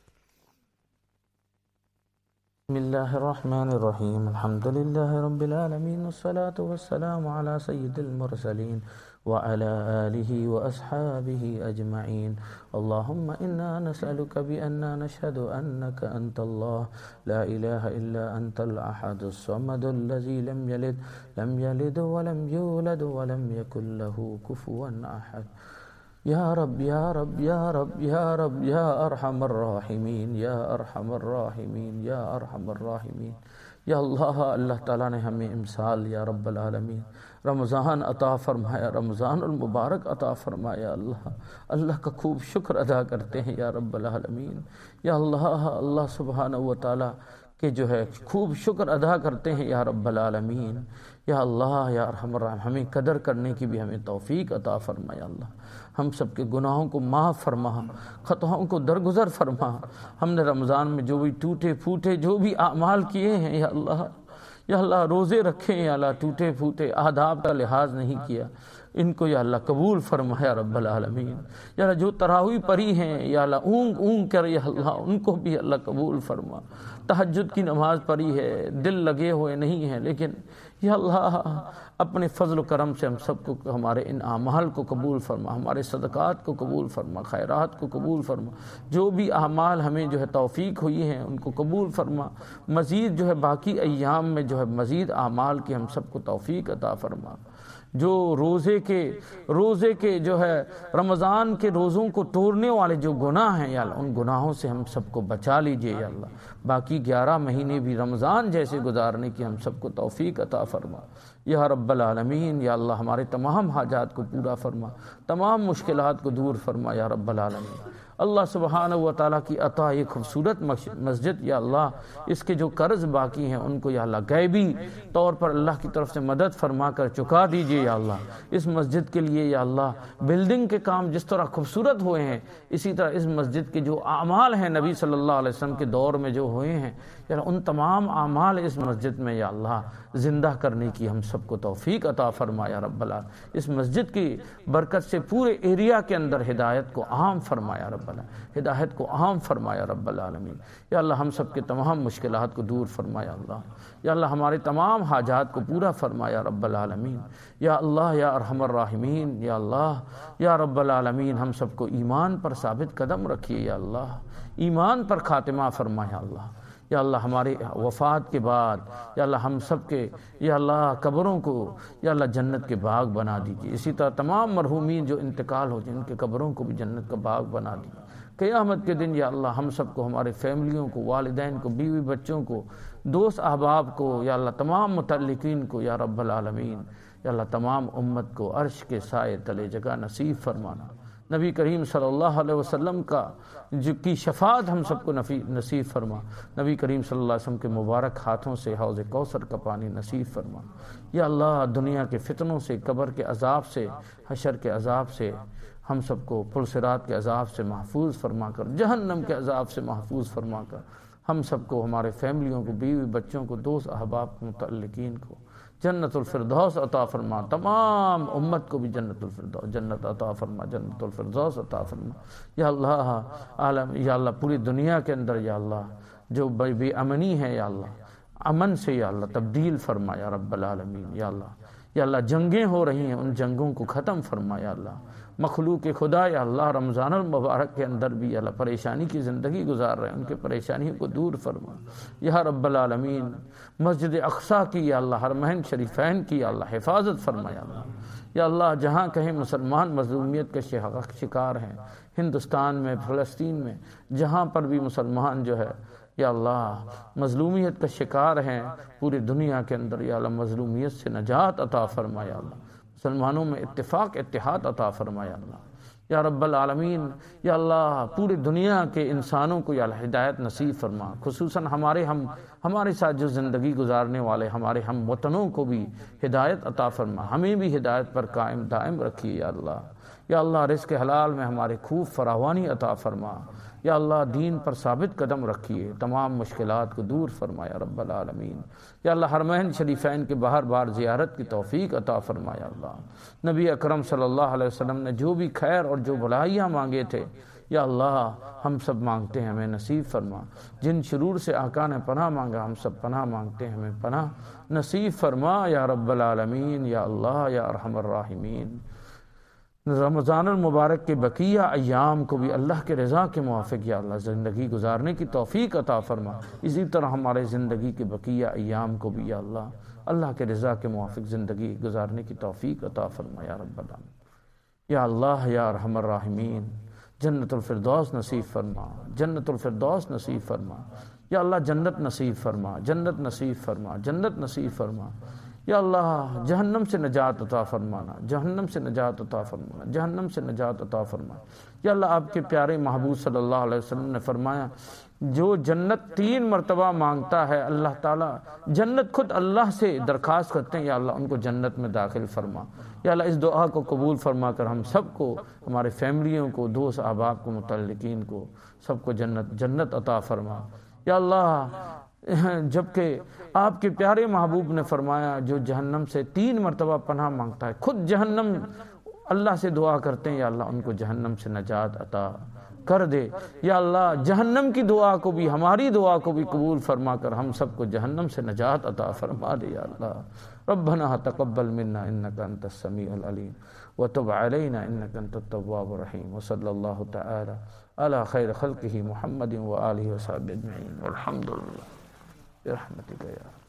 بسم اللہ الرحمن الرحیم، الحمد للہ رب العالمین، والصلاة والسلام علی سید المرسلین وعلى آله وأصحابه أجمعين. اللهم إنا نسألك بأننا نشهد أنك أنت الله لا إله إلا أنت الأحد الصمد الذي لم يلد لم يلد ولم يولد ولم يكن له كفوا أحد. یا رب یا رب یا رب یا رب یا ارحم الراحمین یا ارحم الراحمین یا ارحم الراحمین۔ یا اللہ، اللہ تعالیٰ نے ہمیں امسال یا رب العالمین رمضان عطا فرمایا، رمضان المبارک عطا فرمایا۔ اللہ اللہ کا خوب شکر ادا کرتے ہیں یا رب العالمین۔ یا اللہ، اللہ سبحانہ و تعالیٰ کہ جو ہے خوب شکر ادا کرتے ہیں یا رب العالمین۔ یا اللہ یا ارحم الراحمین، ہمیں قدر کرنے کی بھی ہمیں توفیق عطا فرما۔ یا اللہ ہم سب کے گناہوں کو معاف فرما، خطاؤں کو درگزر فرما۔ ہم نے رمضان میں جو بھی ٹوٹے پھوٹے جو بھی اعمال کیے ہیں یا اللہ، یا اللہ روزے رکھے ہیں یا اللہ، ٹوٹے پھوٹے آداب کا لحاظ نہیں کیا، ان کو یا اللہ قبول فرما یا رب العالمین۔ یا اللہ جو تراویح پڑھی ہیں یا اللہ اونگ اونگ کر یا اللہ ان کو بھی اللہ قبول فرما۔ تہجد کی نماز پڑھی ہے، دل لگے ہوئے نہیں ہیں، لیکن یا اللہ اپنے فضل و کرم سے ہم سب کو ہمارے ان اعمال کو قبول فرما، ہمارے صدقات کو قبول فرما، خیرات کو قبول فرما۔ جو بھی اعمال ہمیں جو ہے توفیق ہوئی ہیں ان کو قبول فرما۔ مزید جو ہے باقی ایام میں جو ہے مزید اعمال کی ہم سب کو توفیق عطا فرما۔ جو روزے کے روزے کے جو ہے رمضان کے روزوں کو توڑنے والے جو گناہ ہیں یا اللہ ان گناہوں سے ہم سب کو بچا لیجئے یا اللہ۔ باقی گیارہ مہینے بھی رمضان جیسے گزارنے کی ہم سب کو توفیق عطا فرما یا رب العالمین۔ یا اللہ ہمارے تمام حاجات کو پورا فرما، تمام مشکلات کو دور فرما یا رب العالمین۔ اللہ سبحانہ و تعالیٰ کی عطا یہ خوبصورت مسجد یا اللہ اس کے جو قرض باقی ہیں ان کو یا اللہ غیبی طور پر اللہ کی طرف سے مدد فرما کر چکا دیجئے یا اللہ۔ اس مسجد کے لیے یا اللہ بلڈنگ کے کام جس طرح خوبصورت ہوئے ہیں اسی طرح اس مسجد کے جو اعمال ہیں نبی صلی اللہ علیہ وسلم کے دور میں جو ہوئے ہیں یا اللہ ان تمام اعمال اس مسجد میں یا اللہ زندہ کرنے کی ہم سب کو توفیق عطا فرما یا رب العالمین۔ اس مسجد کی برکت سے پورے ایریا کے اندر ہدایت کو عام فرما یا رب العالمین، ہدایت کو عام فرما یا رب العالمین۔ یا اللہ ہم سب کے تمام مشکلات کو دور فرما یا اللہ۔ یا اللہ ہمارے تمام حاجات کو پورا فرما یا رب العالمین۔ یا اللہ یا ارحم الراحمین۔ یا اللہ یا رب العالمین ہم سب کو ایمان پر ثابت قدم رکھیے یا اللہ، ایمان پر خاتمہ فرما یا اللہ۔ یا اللہ ہمارے وفات کے بعد یا اللہ ہم سب کے یا اللہ قبروں کو یا اللہ جنت کے باغ بنا دیجیے۔ اسی طرح تمام مرحومین جو انتقال ہو جائیں ان کے قبروں کو بھی جنت کا باغ بنا دیجیے۔ قیامت کے دن یا اللہ ہم سب کو، ہمارے فیملیوں کو، والدین کو، بیوی بچوں کو، دوست احباب کو یا اللہ تمام متعلقین کو یا رب العالمین یا اللہ تمام امت کو عرش کے سائے تلے جگہ نصیب فرمانا۔ نبی کریم صلی اللہ علیہ وسلم کا جو کی شفاعت ہم سب کو نصیب فرما۔ نبی کریم صلی اللہ علیہ وسلم کے مبارک ہاتھوں سے حوض کوثر کا پانی نصیب فرما۔ یا اللہ دنیا کے فتنوں سے، قبر کے عذاب سے، حشر کے عذاب سے ہم سب کو پل صراط کے عذاب سے محفوظ فرما کر، جہنم کے عذاب سے محفوظ فرما کر ہم سب کو، ہمارے فیملیوں کو، بیوی بچوں کو، دوست احباب کو، متعلقین کو جنت الفردوس عطا فرما۔ تمام امت کو بھی جنت الفردوس جنت عطا فرما، جنت الفردوس عطا فرما۔ یا اللہ عالم یا اللہ پوری دنیا کے اندر یا اللہ جو بے امنی ہے یا اللہ امن سے یا اللہ تبدیل فرما یا رب العالمین۔ یا اللہ یا اللہ جنگیں ہو رہی ہیں ان جنگوں کو ختم فرما یا اللہ۔ مخلوق خدا یا اللہ رمضان المبارک کے اندر بھی یا اللہ پریشانی کی زندگی گزار رہے ہیں ان کے پریشانیوں کو دور فرما یا رب العالمین۔ مسجد اقصیٰ کی یا اللہ حرمین شریفین کی یا اللہ حفاظت فرما یا اللہ۔ یا اللہ جہاں کہیں مسلمان مظلومیت کے شکار ہیں، ہندوستان میں، فلسطین میں، جہاں پر بھی مسلمان جو ہے یا اللہ مظلومیت کا شکار ہیں پوری دنیا کے اندر یا اللہ مظلومیت سے نجات عطا فرما یا اللہ۔ مسلمانوں میں اتفاق اتحاد عطا فرما یا اللہ۔ یا رب العالمین یا اللہ پوری دنیا کے انسانوں کو یا اللہ ہدایت نصیب فرما، خصوصاً ہمارے ہم ہمارے ساتھ جو زندگی گزارنے والے ہمارے ہم وطنوں کو بھی ہدایت عطا فرما، ہمیں بھی ہدایت پر قائم دائم رکھیے یا اللہ۔ یا اللہ رزق حلال میں ہمارے خوب فراوانی عطا فرما یا اللہ، دین پر ثابت قدم رکھیے، تمام مشکلات کو دور فرما یا رب العالمین۔ یا اللہ حرمین شریفین کے بار بار زیارت کی توفیق عطا فرما یا اللہ۔ نبی اکرم صلی اللہ علیہ وسلم نے جو بھی خیر اور جو بھلائیاں مانگے تھے یا اللہ ہم سب مانگتے ہیں ہمیں نصیب فرما۔ جن شرور سے آقا نے پناہ مانگا ہم سب پناہ مانگتے ہیں ہمیں پناہ نصیب فرما یا رب العالمین۔ یا اللہ یا ارحم الراحمین۔ رمضان المبارک کے بقیہ ایام کو بھی اللہ کے رضا کے موافق یا اللہ زندگی گزارنے کی توفیق عطا فرما۔ اسی طرح ہمارے زندگی کے بقیہ ایام کو بھی یا اللہ اللہ کے رضا کے موافق زندگی گزارنے کی توفیق عطا فرما یا رب العالمین۔ یا اللہ یا ارحم الراحمین جنت الفردوس نصیب فرما، جنت الفردوس نصیب فرما یا اللہ، جنت نصیب فرما، جنت نصیب فرما، جنت نصیب فرما یا اللہ۔ جہنم سے نجات عطا فرمانا، جہنم سے نجات عطا فرمانا، جہنم سے نجات عطا فرما یا اللہ۔ آپ کے پیارے محبوب صلی اللہ علیہ وسلم نے فرمایا جو جنت تین مرتبہ مانگتا ہے اللہ تعالیٰ جنت خود اللہ سے درخواست کرتے ہیں یا اللہ ان کو جنت میں داخل فرما یا اللہ۔ اس دعا کو قبول فرما کر ہم سب کو، ہمارے فیملیوں کو، دوست احباب کو، متعلقین کو، سب کو جنت جنت عطا فرما یا اللہ۔ جبکہ آپ کے پیارے محبوب نے فرمایا جو جہنم سے تین مرتبہ پناہ مانگتا ہے، خود جہنم اللہ سے دعا کرتے ہیں یا اللہ ان کو جہنم سے نجات عطا کر دے، یا اللہ جہنم کی دعا کو بھی، ہماری دعا کو بھی قبول فرما کر ہم سب کو جہنم سے نجات عطا فرما دے یا اللہ۔ ربنا تقبل منا انک انت السمیع العلیم وتب علینا انک انت التواب الرحیم، وصلی اللہ تعالی علی خیر خلقہ محمد وآلہ وصحبہ اجمعین، والحمد للہ برحمتک یا رب۔